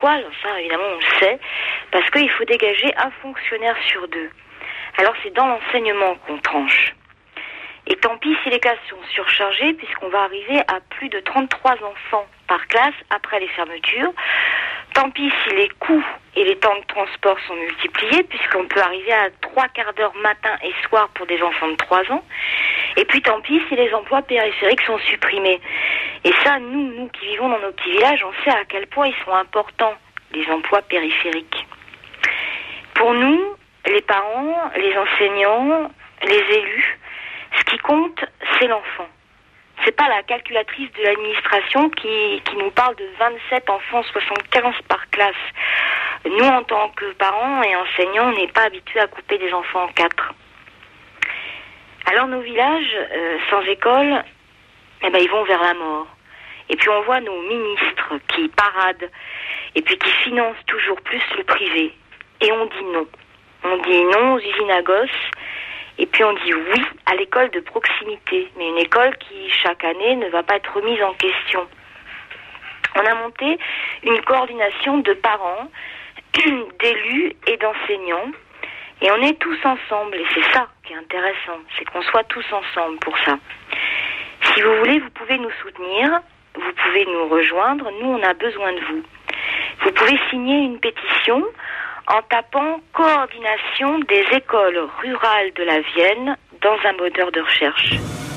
Pourquoi ? Ça, évidemment, on le sait. Parce qu'il faut dégager un fonctionnaire sur 2. Alors, c'est dans l'enseignement qu'on tranche. Et tant pis si les classes sont surchargées, puisqu'on va arriver à plus de 33 enfants par classe après les fermetures. Tant pis si les coûts et les temps de transport sont multipliés, puisqu'on peut arriver à 3/4 d'heure matin et soir pour des enfants de 3 ans. Et puis tant pis si les emplois périphériques sont supprimés. Et ça, nous qui vivons dans nos petits villages, on sait à quel point ils sont importants, les emplois périphériques. Pour nous, les parents, les enseignants, les élus, ce qui compte, c'est l'enfant. C'est pas la calculatrice de l'administration qui nous parle de 27 enfants, 75 par classe. Nous, en tant que parents et enseignants, on n'est pas habitués à couper des enfants en 4. Alors nos villages, sans école, ils vont vers la mort. Et puis on voit nos ministres qui paradent, et puis qui financent toujours plus le privé. Et on dit non. On dit non aux usines à gosses, et puis on dit oui à l'école de proximité, mais une école qui, chaque année, ne va pas être remise en question. On a monté une coordination de parents, d'élus et d'enseignants, et on est tous ensemble, et c'est ça qui est intéressant, c'est qu'on soit tous ensemble pour ça. Si vous voulez, vous pouvez nous soutenir, vous pouvez nous rejoindre, nous on a besoin de vous. Vous pouvez signer une pétition en tapant « Coordination des écoles rurales de la Vienne » dans un moteur de recherche.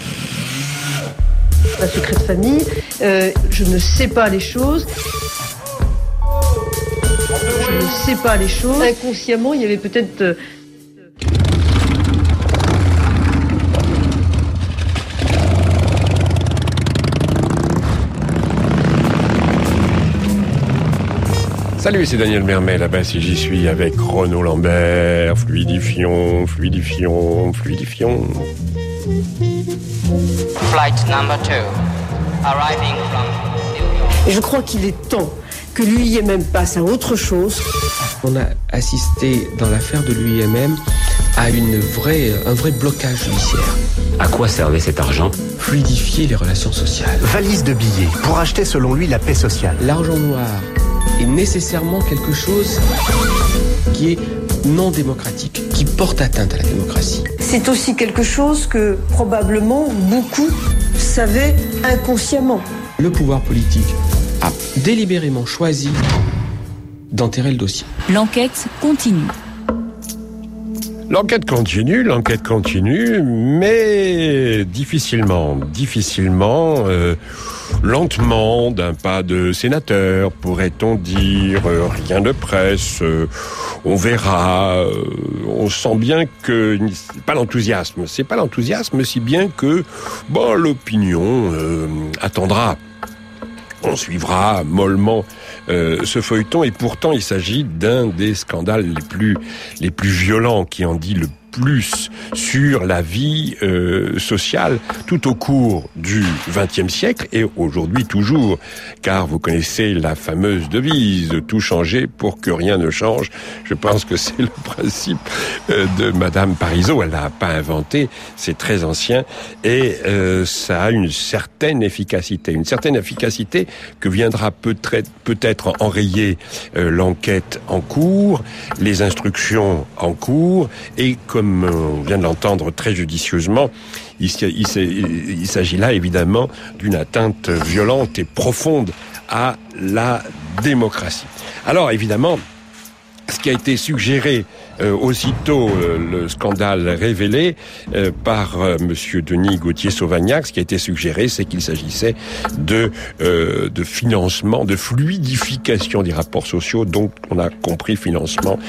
Un secret de famille, je ne sais pas les choses. Je ne sais pas les choses. Inconsciemment, il y avait peut-être... Salut, c'est Daniel Mermet, là-bas si j'y suis avec Renaud Lambert, fluidifions. Flight number 2, arriving from New York. Et je crois qu'il est temps que l'UIMM passe à autre chose. On a assisté dans l'affaire de l'UIMM à un vrai blocage judiciaire. À quoi servait cet argent ? Fluidifier les relations sociales. Valise de billets pour acheter selon lui la paix sociale. L'argent noir est nécessairement quelque chose qui est non démocratique, qui porte atteinte à la démocratie. C'est aussi quelque chose que probablement beaucoup savaient inconsciemment. Le pouvoir politique a délibérément choisi d'enterrer le dossier. L'enquête continue. L'enquête continue, mais difficilement, lentement, d'un pas de sénateur, pourrait-on dire, rien de presse, on verra, on sent bien que c'est pas l'enthousiasme si bien que, l'opinion attendra. On suivra mollement ce feuilleton, et pourtant il s'agit d'un des scandales les plus violents, qui en dit le plus sur la vie sociale tout au cours du XXe siècle et aujourd'hui toujours, car vous connaissez la fameuse devise « tout changer pour que rien ne change ». Je pense que c'est le principe de Madame Parizeau. Elle l'a pas inventé, c'est très ancien, et ça a une certaine efficacité que viendra peut-être enrayer l'enquête en cours, les instructions en cours, et comme on vient de l'entendre très judicieusement, il s'agit là évidemment d'une atteinte violente et profonde à la démocratie. Alors évidemment, ce qui a été suggéré aussitôt le scandale révélé par monsieur Denis Gauthier-Sauvagnac, ce qui a été suggéré, c'est qu'il s'agissait de financement, de fluidification des rapports sociaux, donc on a compris financement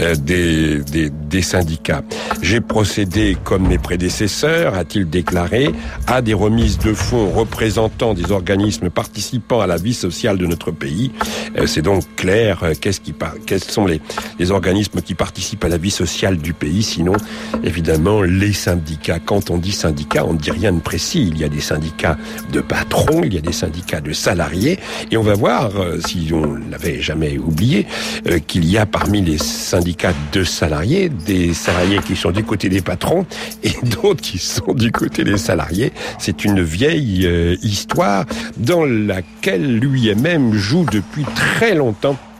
des syndicats. J'ai procédé comme mes prédécesseurs, a-t-il déclaré, à des remises de fonds représentant des organismes participant à la vie sociale de notre pays. C'est donc clair, quels sont les organismes qui participent à la vie sociale du pays, sinon évidemment les syndicats. Quand on dit syndicats, on ne dit rien de précis. Il y a des syndicats de patrons, il y a des syndicats de salariés, et on va voir, si on l'avait jamais oublié, qu'il y a parmi les syndicats de salariés, des salariés qui sont du côté des patrons et d'autres qui sont du côté des salariés. C'est une vieille histoire dans laquelle l'UIMM joue depuis très longtemps